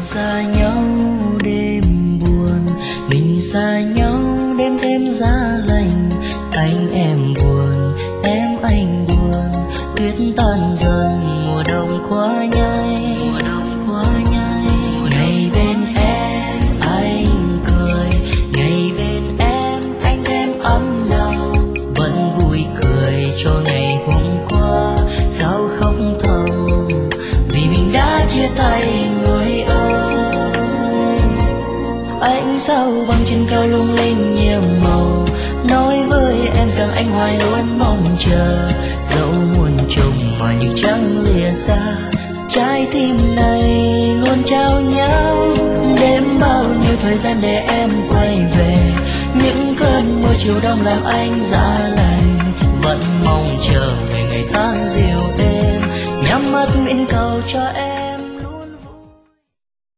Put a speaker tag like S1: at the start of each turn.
S1: xa nhau đêm buồn, mình xa nhau đêm thêm giá lạnh. Anh em buồn, em anh buồn, tuyết tan dần, mùa đông quá nhanh. Ngày bên em anh cười, ngày bên em anh thêm ấm lòng, vẫn vui cười cho ngày hôm qua. Sao khóc thầm vì mình đã chia tay người ơi. Ánh sao băng trên cao lung linh nhiệm màu, nói với em rằng anh hoài luôn mong chờ. Dẫu muôn trùng mà như trăng lìa xa, trái tim này luôn trao nhau. Đếm bao nhiêu thời gian để em quay về, những cơn mưa chiều đông làm anh giá lạnh. Vẫn mong chờ về ngày tháng dịu êm, nhắm mắt nguyện cầu cho em.